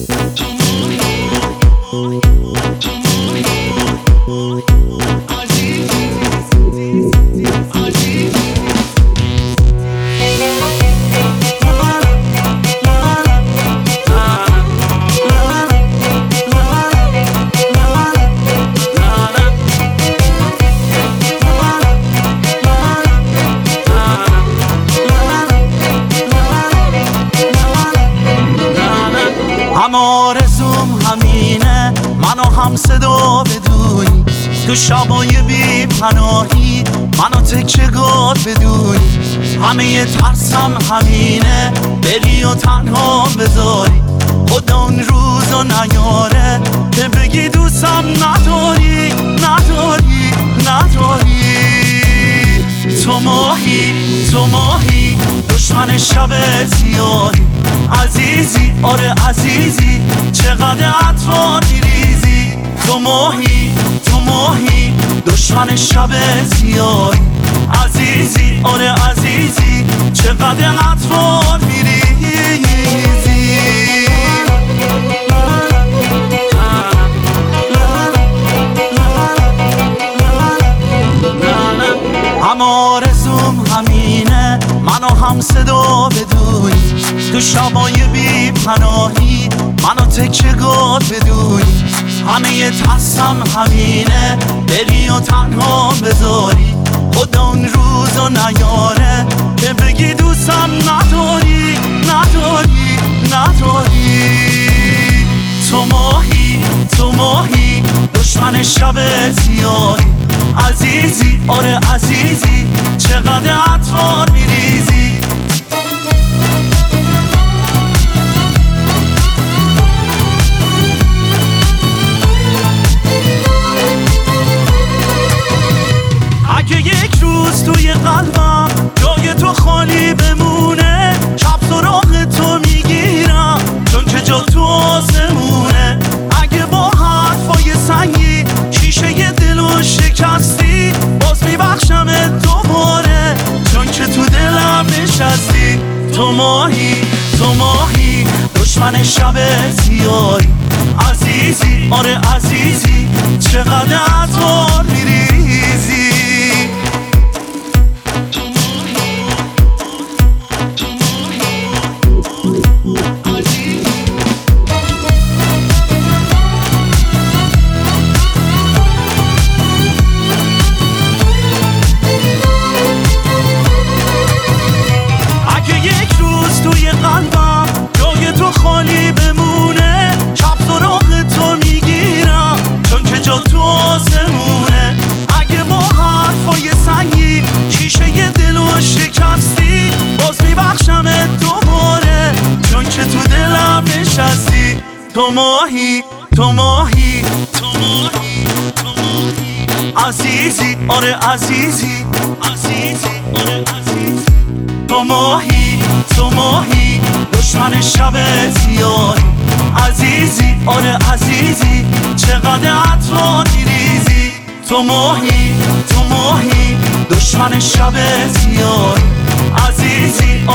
هم آرزوم همینه منو هم صدا بدونی، تو شبای بی پناهی منو تکیه‌گاه بدونی. همه ترسم همینه بری و تنها بذاری، خدا اون روزو نیاره که بگی دوستم نداری نداری نداری. تو ماهی دشمن شب سیاهی، عزیزی آره عزیزی چقدر عطر میریزی. تو ماهی دشمن شب سیاهی، عزیزی آره عزیزی چقدر عطر میریزی. هم آرزوم همینه منو هم صدا بدونی، تو شبای بی پناهی منو تکیه‌گاه بدونی. همه ترسم همینه بری و تنها بذاری، خدا اون روزو نیاره که بگی دوستم نداری نداری نداری. تو ماهی دشمن شب سیاهی، عزیزی آره عزیزی چقدر عطر میریزی. اگه یک روز توی قلبم جای تو خالی بمونه، شب سراغ تو میگیرم چون که جا تو آسمونه. اگه با حرفای سنگی شیشه دلو شکستی، باز میبخشمت دوباره چون که تو دلم نشستی. تو ماهی دشمن شب سیاهی، عزیزی آره عزیزی چقدر عطر میریزی. اگه یک روز توی قلبم جای تو خالی بمونه، شب سراغ تو میگیرم چون که جا تو آسمونه. اگه با حرفای سنگی شیشه دلو شکستی، باز میبخشمت دوباره چون که تو دلم نشستی. تو ماهی عزیزی آره عزیزی تو ماهی دشمن شب سیاهی، عزیزی آره عزیزی چقدر عطر میریزی. تو ماهی دشمن شب سیاهی، عزیزی